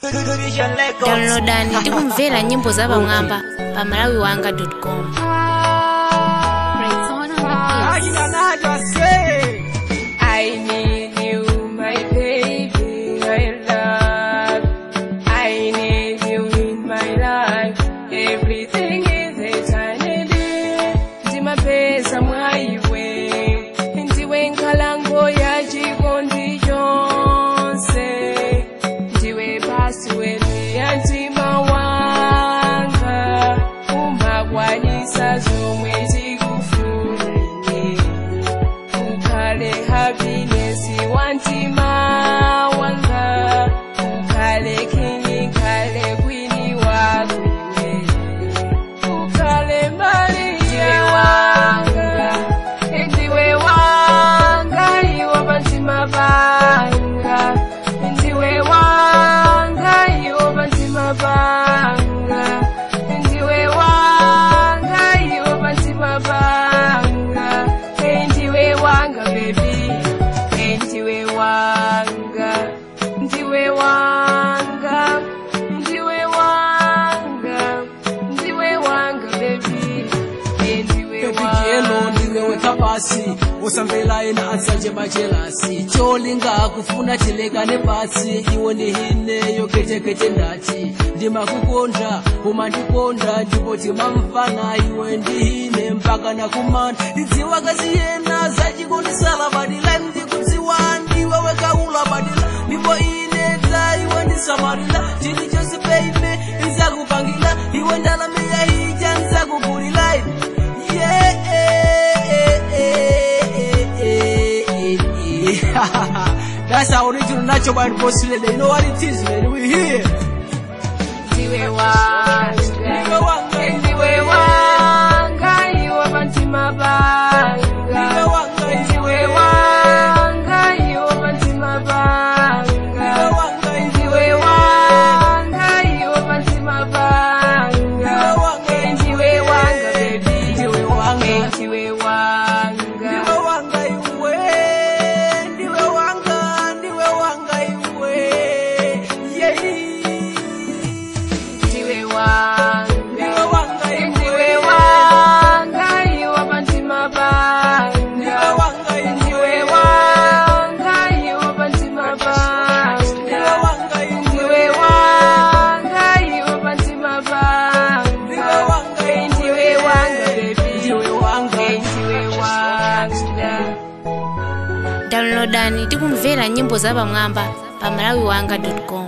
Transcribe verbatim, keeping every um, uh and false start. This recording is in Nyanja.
Downloadani tikumvera nyimbo za Bang'amba pa malawi wanga dot com. I need you, my baby, I love. I need you in my life. Everything is eternity. Ndima pesa mwaiwe, ndiwe nkalango ya jikondi jonse. Ndiwe basi wene ya ndima wanga, umagwanisa zomwe zikufune. Ukale happiness wantima wanga, ukale king, ukale queen wakwe, ukale Maria wanga, ndiwe wanga, iwo bantima banga, ndiwe wanga, iwo bantima banga, ndiwe wanga, iwo bantima banga, ndiwe wanga baby, ndiwe wanga, ndiwe wanga, ndiwe wanga, ndiwe wanga baby, ndiwe wanga. Yelo ndiwe weka pasi usamvela ina ansanje machelasi cholinga kufuna chilekane pasi iwe ni hine yokete kete ndati ndima kukonda umandikonda ndipo timamfana iwe ndihine mpaka nakumana ndidziwa kazi yena zachikondi sala badila ndikudziwa ndiwe weka ula badila ndipo ine dza iwe ndisamarila chili chose baby nzakupangila iwe ndalame ya hija nzakugulila yeah. That's our original natural band post today. You know what it is, man. We here. Ndiwe wanga, ndiwe wanga, iwo bantima banga. Ndiwe wanga, iwo bantima banga. Ndiwe wanga, iwo bantima banga. Ndiwe wanga baby, ndiwe wanga, ndiwe wanga. Ndiwe wanga iwe, ndiwe wanga, ndiwe wanga iwe. Yeah. Ndiwe wanga, ndiwe wanga, ndiwe wanga, iwo bantima banga. Ndiwe wanga Ndiwe wanga, iwo bantima banga. Ndiwe wanga Ndiwe wanga, iwo bantima banga. Ndiwe wanga Ndiwe wanga baby, Ndiwe wanga ndiwe wanga. Downloadani tikumvera nyimbo za Bang'amba pa malawi wanga dot com.